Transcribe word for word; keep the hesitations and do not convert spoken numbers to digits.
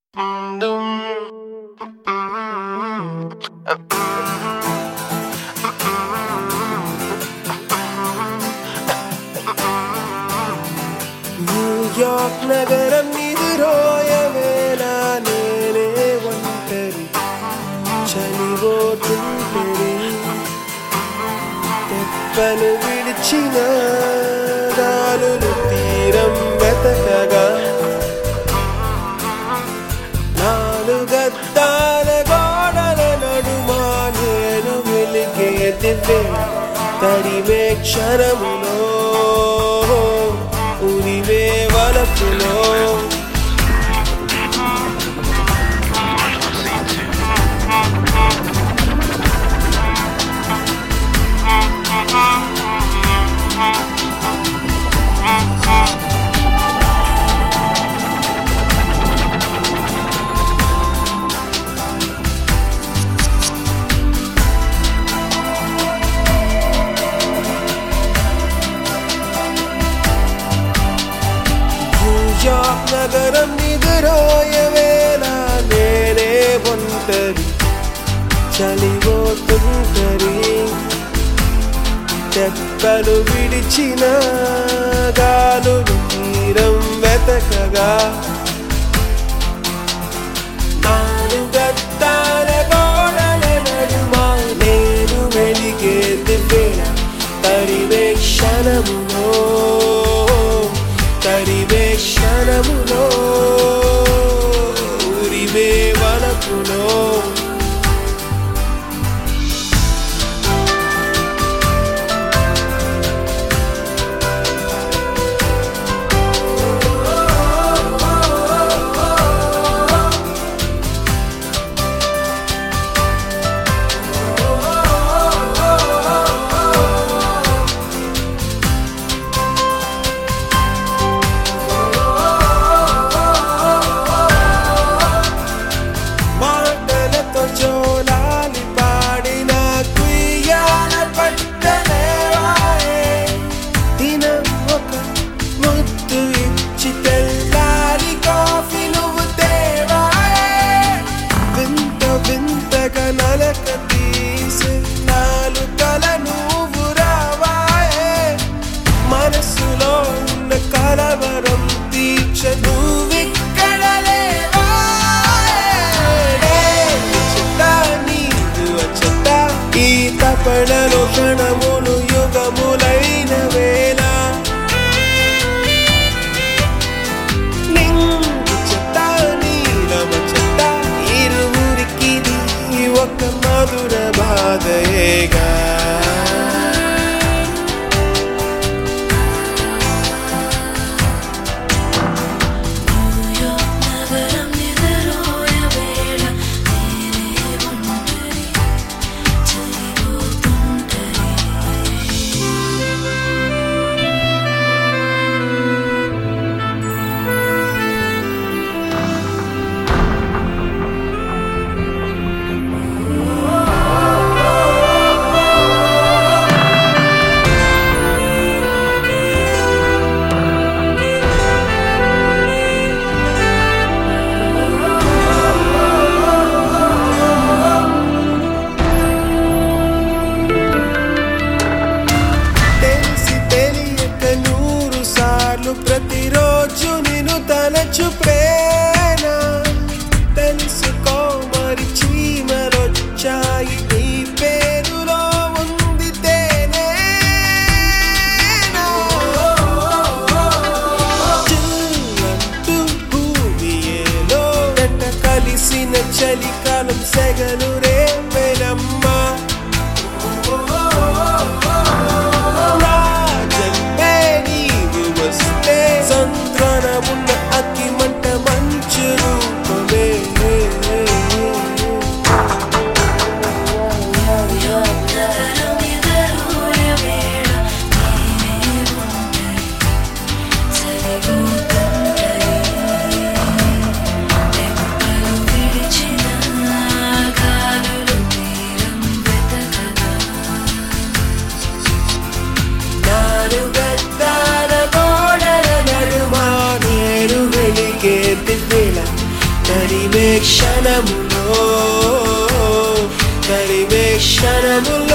New York నగరం నిదురోయవేళ నేనే ఒంటరి చలిపోతుంటరి తెప్పలు విడిచిన గాలులు తీరం వెతకగా నాలుగద్దాల గోడల నడుమా నేను వెలిగే దివ్వే తడివే క్షణములో ఉరివే వలపులో న్యూయార్క్ నగరం నిదురోయవేళ నేనే ఒంటరి చలిపోతుంటరి తెప్పలు విడిచిన గాలులు తీరం వెతకగా నాలుగద్దాల గోడల నడుమా నేను వెలిగే దివ్వెల తడివే క్షణములో తడివే క్షణములో ఉరివే వలపులో మనసులో ఉన్న కలవరం తీర్చ నువ్విక్కడ లేవా నీవు వచ్చట ఈ తపనలో క్షణములు యుగములైన వేళ నింగు చెత్త నీలమ చెత్త ఇరువురికిది ఒక మధుర బాధయేగా ప్రతిరోజు నిన్ను తలచు ప్రేమ తెలుసుకో మరి చీమలొచ్చాయి నీ పేరులో ఉంది తేనే చిల్లంటూ భూమి ఏలో వెంట కలిసిన చలికాలం సెగలు రేపెనమ్మా సంద్రనమున్న అగ్గి మంట మంచు రూపమే తెప్పలు విడిచిన గాలులు క్షణములో తరిమే క్షణములో